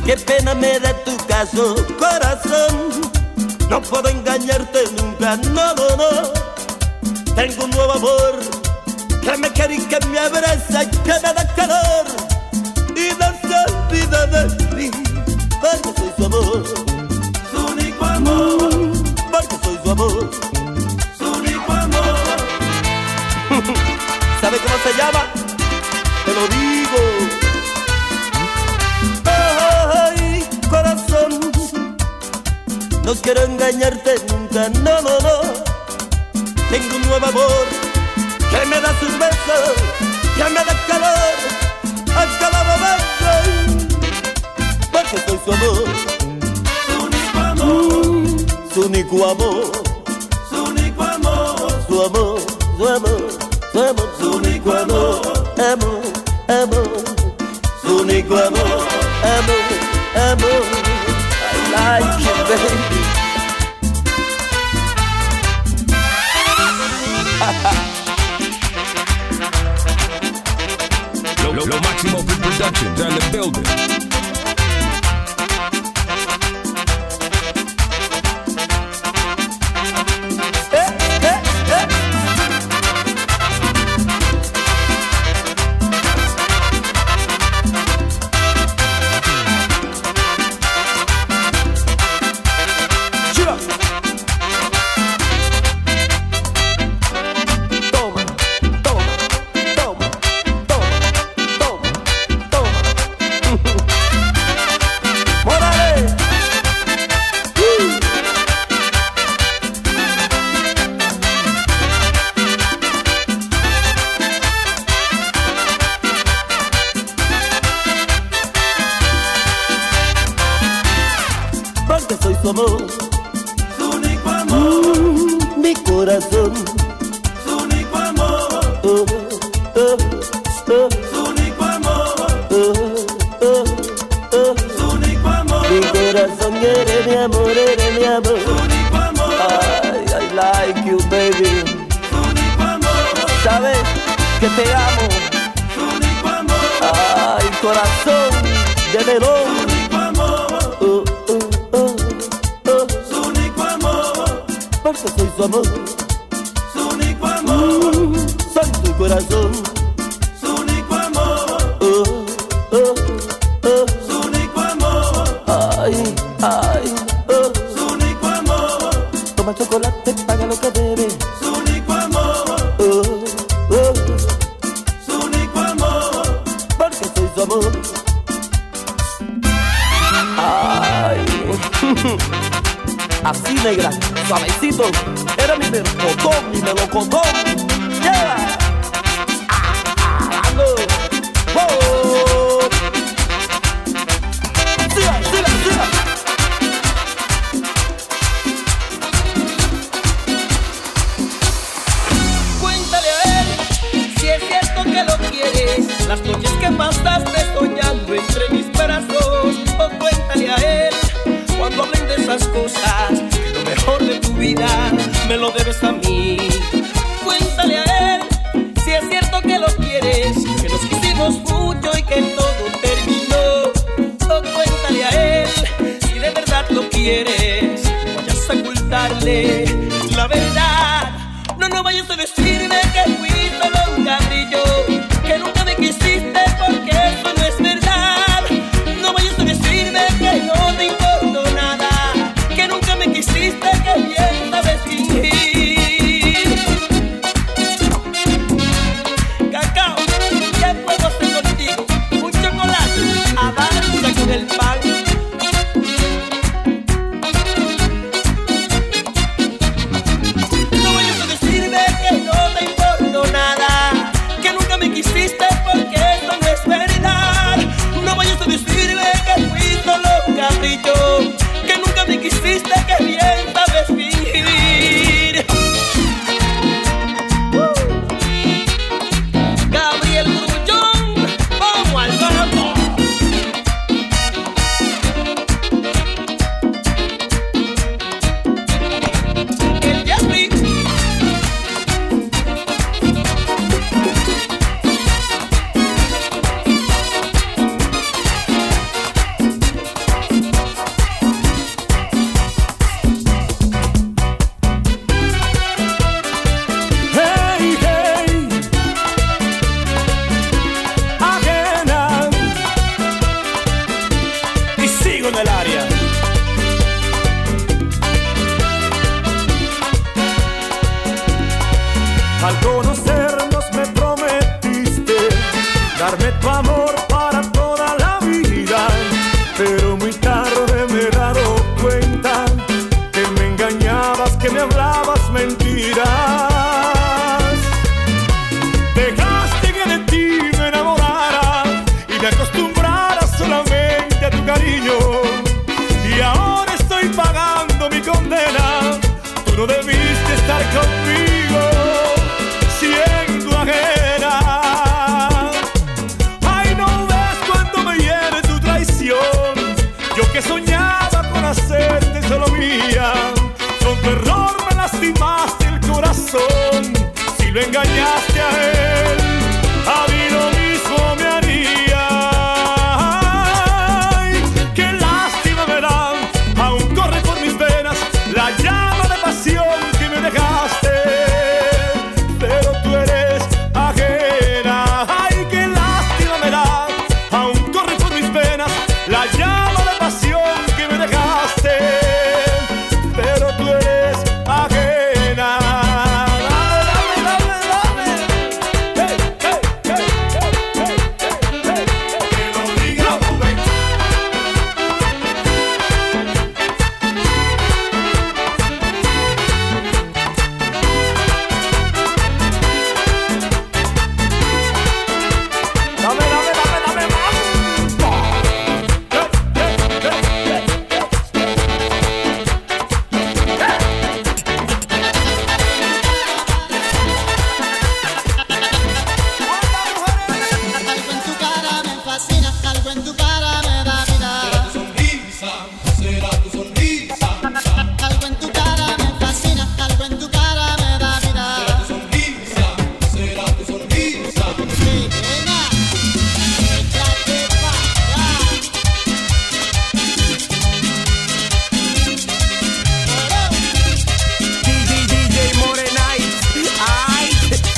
Qué pena me da tu caso, corazón. No puedo engañarte nunca, no, no, no. Tengo un nuevo amor que me quiere y que me abraza y que me da calor. Y no se olvida de mí, porque soy su amor. Su único amor. Porque soy su amor. Su único amor. ¿Sabe cómo se llama? Te lo digo. Ay, corazón, no quiero engañarte nunca, no, no, no. Tengo un nuevo amor que me da sus besos, que me da calor a cada momento. Porque soy su amor. Su único amor. Su único amor. Su único amor. Su amor, su amor, su amor. Su único amor. Amor, amor. Su único amor. Amor, amor. I like you, baby. Lo Máximo Productions on the building. Porque soy su amor. Su único amor. Mi corazón. Su único amor. Oh, oh, oh. Su único amor. Oh, oh, oh. Su único amor. Mi corazón, eres mi amor, eres mi amor. Su único amor. Ay, I like you, baby. Su único amor. ¿Sabes que te amo? Su único amor. Ay, corazón de melón. Su único amor. Oh, oh, oh, oh. Su único amor. Porque soy su amor. Su único amor. Soy tu corazón. Su único amor. Oh, oh, oh. Su único amor. Ay, ay, oh. Su único amor. Toma chocolate, paga lo que debes. Su único amor. Oh, oh. Su único amor. Porque soy su amor. Ay, así negra, suavecito. Era mi melocotón, mi melocotón. Yeah. Ando. Oh. Siga, siga, siga. Cuéntale a él si es cierto que lo quieres. Las noches que pasaste soñando entre mis brazos. O cuéntale a él cuando hablen de esas cosas, que lo mejor de tu vida me lo debes a mí. Cuéntale a él si es cierto que lo quieres, que nos quisimos mucho y que todo terminó. O cuéntale a él si de verdad lo quieres, no vayas a ocultarle la verdad. No, no vayas a decirme que fui solo un cabrillo, que nunca me quisiste, porque eso no es verdad. No vayas a decirme que no te importó nada, que nunca me quisiste, que bien sabes fingir. Cacao, ¿qué puedo hacer contigo? Un chocolate, avanza con el pan. en el área. Al conocernos me prometiste darme tu amor para toda la vida, pero muy tarde me he dado cuenta que me engañabas, que me hablabas mentiras. Dejaste que de ti me enamorara y me acostumbrara solamente a tu cariño, y ahora estoy pagando mi condena. Tú no debiste estar conmigo siendo ajena. Ay, no ves cuando me hiere tu traición. Yo que soñaba con hacerte solo mía, con tu error me lastimaste el corazón. Si lo engañaste a él, a mí lo mismo me haría. Ay, qué lástima me da, aún corre por mis venas la llama de pasión que me dejaste, pero tú eres ajena. Ay, qué lástima me da, aún corre por mis venas la llama de pasión que me dejaste, pero tú eres ajena. Dame, dame, dame, dame. Hey, hey, hey, hey, hey, hey, hey. Que lo diga Rubén. Dame, dame, dame, dame más. Algo en tu cara me fascina, algo en tu cara me da vida. Sonrisa, será tu sonrisa. Algo en tu cara me fascina, algo en tu cara me da vida. Sonrisa, será tu sonrisa. Nena, échate pa' DJ Morenite. Ay.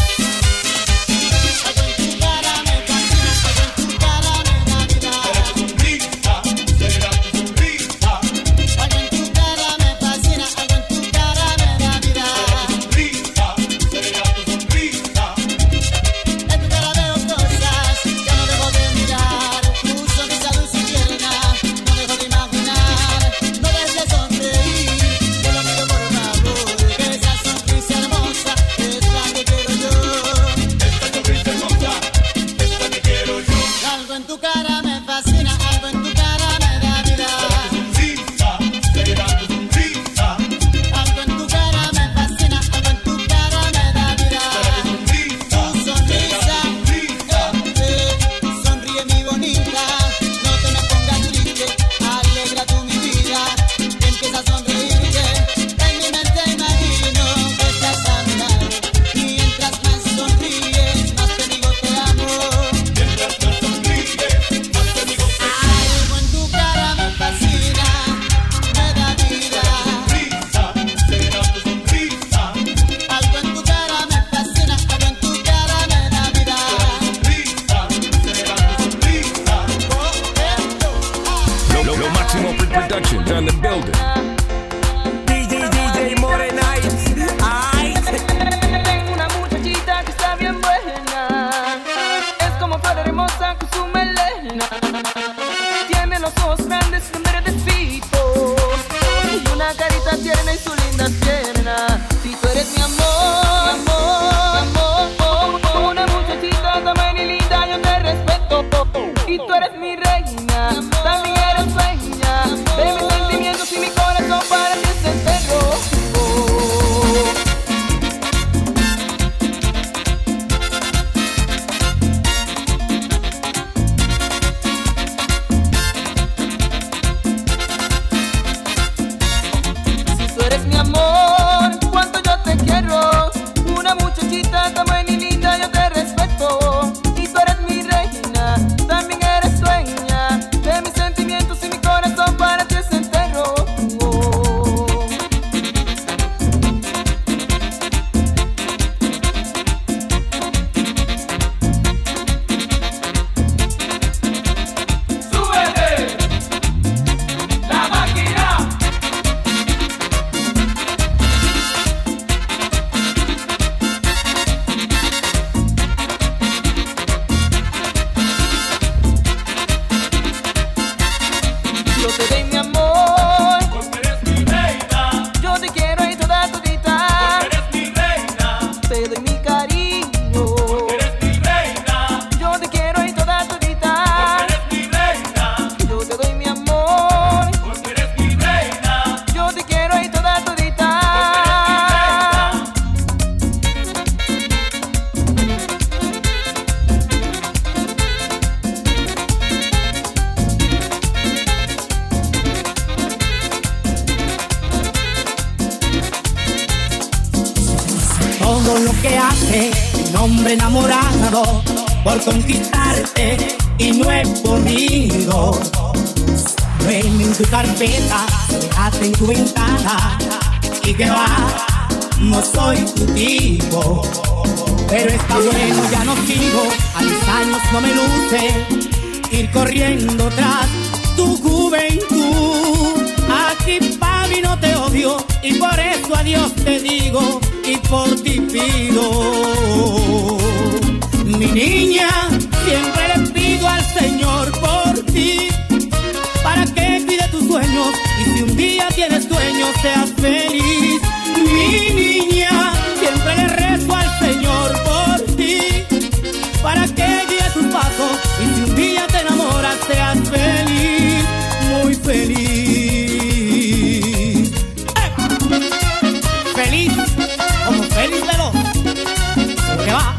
Algo en tu cara me fascina, algo en tu cara me da vida. Sonrisa, será tu sonrisa. Algo en tu cara me fascina, algo en tu cara me da vida. Sonrisa, será tu sonrisa. En tu cara veo cosas que no dejo de mirar. Tu sonrisa dulce y tierna, no dejo de imaginar. No dejes de sonreír, te lo pido por favor. Que esa sonrisa hermosa es la que quiero yo. Esta sonrisa hermosa, esta que quiero yo. Algo en tu cara me fascina, algo en tu cara me da vida. Sonrisa, será tu sonrisa. Algo en tu cara me fascina, algo en tu cara me da vida. Sonrisa, Tu sonrisa, sonríe mi bonita, no te me pongas triste, alegra tú mi vida, empieza a sonreírte, en mi mente imagino que estás a mi lado, mientras más sonríes, más te digo te amo. mientras más sonríes, más te digo que Algo en tu cara me fascina, me da vida. sonrisa, será tu sonrisa. Algo en tu cara me fascina, algo en tu cara me da vida. Sonrisa, será tu sonrisa. Lo Máximo Production on the building. DJ Morenite. Ay. Tengo una muchachita que está bien buena. Es como flor hermosa con su melena. Tiene los ojos grandes con verdecitos y una carita tierna y su linda pierna. Si tú eres mi amor, amor, una muchachita tan y linda, yo te respeto. Y tú eres mi reina, también eres dueña de mis sentimientos y mi corazón para ti es entero. Yo te doy mi amor, porque eres mi reina, yo te quiero y toda todita. porque eres mi reina, Te doy mi cariño, porque eres mi reina, yo te quiero y toda todita. porque eres mi reina, Yo te doy mi amor, porque eres mi reina, yo te quiero y toda todita. Todo lo que hace un hombre enamorado por conquistarte y no he podido. Ven en tu carpeta, déjate en tu ventana y que va, no soy tu tipo. Pero está bueno, ya no sigo, a mis años no me luce ir corriendo tras tu juventud. Aquí papi no te odio y por eso a Dios te digo y por ti pido. Mi niña, siempre le pido al Señor por ti, para que cuide tus sueños y si un día tienes sueños seas feliz. Mi niña, siempre le rezo al Señor por ti, para que guíe tus pasos y si un día te enamoras seas feliz, muy feliz. Feliz, como Félix Veloz, que va.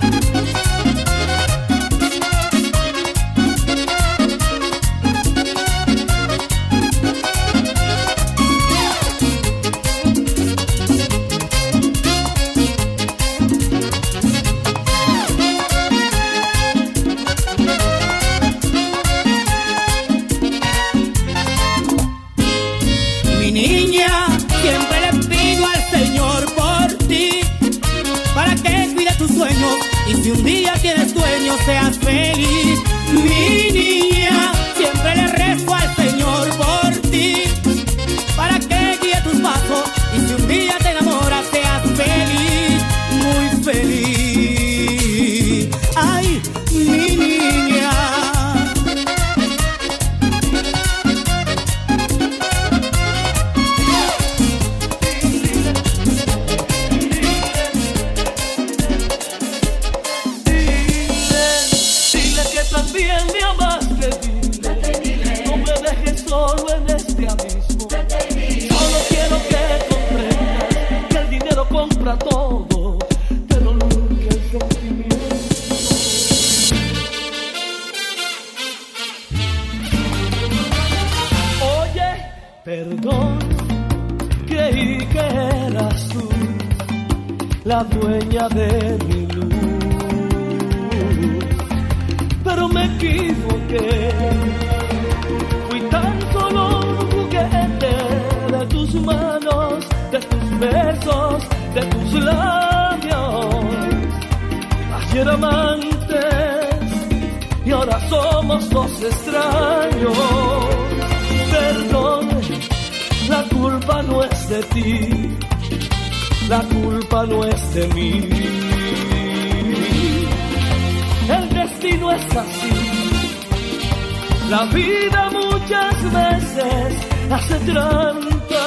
Mi niña, siempre le pido al Señor por ti, para que cuide tus sueños y si un día tienes sueños seas feliz. Mi niña, siempre le rezo al Señor por ti, para que guíe tus pasos y si un día te enamoras seas feliz, muy feliz. Ay, mi niña. Dile que también me amaste, dile. No me dejes solo en este abismo. Solo quiero que comprendas que el dinero compra todo, pero nunca el sentimiento. Oye, perdón, creí que eras tú la dueña de mi luz, pero me equivoqué. Fui tan solo un juguete de tus manos, de tus besos, de tus labios. Ayer amantes y ahora somos dos extraños. Perdón, la culpa no es de ti, la culpa no es de mí. El destino es así, la vida muchas veces hace trampa.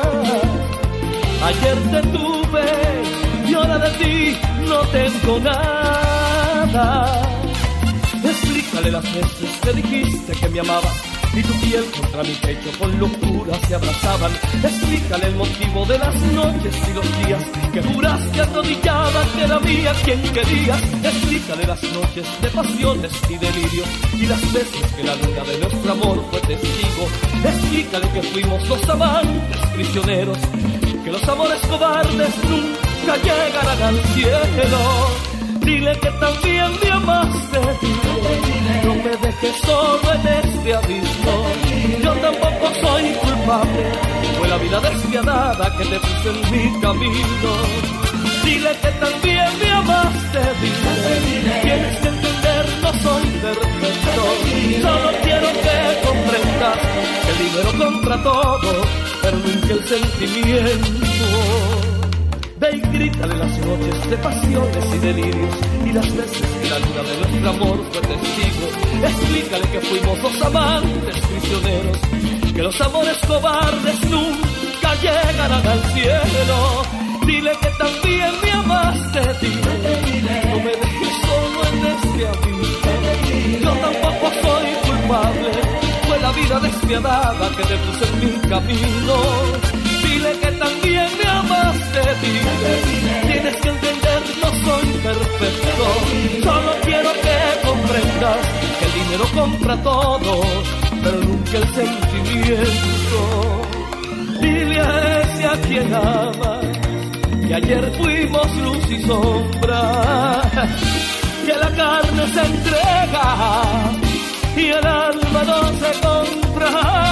Ayer te tuve y ahora de ti no tengo nada. Explícale las veces que dijiste que me amabas y tu piel contra mi pecho con locura se abrazaban. Explícale el motivo de las noches y los días que juraste arrodillada que era mía quien querías. Explícale las noches de pasiones y delirios y las veces que la luna de nuestro amor fue testigo. Explícale que fuimos dos amantes prisioneros, que los amores cobardes nunca llegarán al cielo. Dile que también me amaste, dile, no me dejes solo en este abismo. Yo tampoco soy culpable, fue la vida despiadada que te puso en mi camino. Dile que también me amaste, dile, tienes que entender, no soy perfecto. Solo quiero que comprendas que el dinero compra todo, pero nunca el sentimiento. Ve y grítale las noches de pasiones y delirios y las veces que la luna de nuestro amor fue testigo. Explícale que fuimos dos amantes prisioneros, que los amores cobardes nunca llegarán al cielo. Dile que también me amaste, dile, no me dejes solo en este abismo. Yo tampoco soy culpable, fue la vida despiadada que te puse en mi camino. Dile que también me amaste, dile, tienes que entender, no soy perfecto. Solo quiero que comprendas que el dinero compra todo, pero nunca el sentimiento. Dile a ese a quien amas que ayer fuimos luz y sombra, que la carne se entrega y el alma no se compra.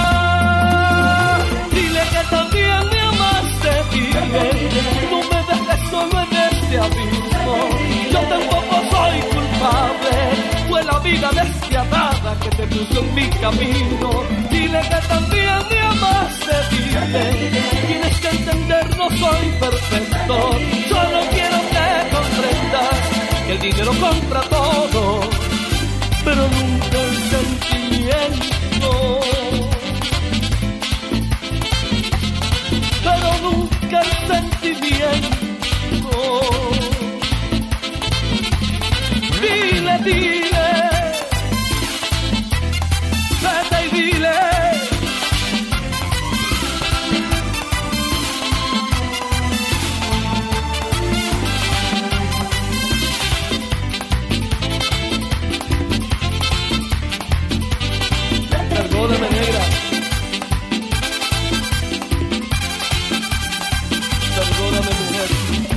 Dile que también me amaste, dile, no me dejes solo en este abismo. Yo tampoco soy culpable, fue la vida despiadada que te puso en mi camino. Dile que también me amaste, dile, tienes que entender, no soy perfecto. Solo quiero que comprendas que el dinero compra todo, pero nunca el sentimiento. Pero nunca el sentimiento. Dile, dile, vete y dile. Perdóname, negra. Perdóname, mujer.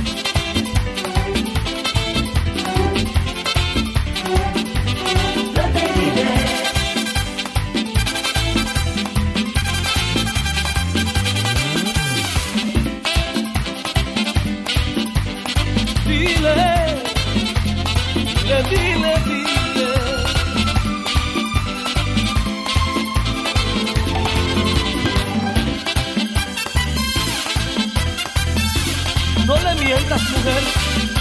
Dile, dile, dile. No le mientas, mujer,